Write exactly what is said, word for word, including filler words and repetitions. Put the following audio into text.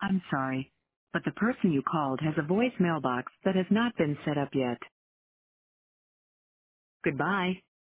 I'm sorry, but the person you called has a voice mailbox that has not been set up yet. Goodbye.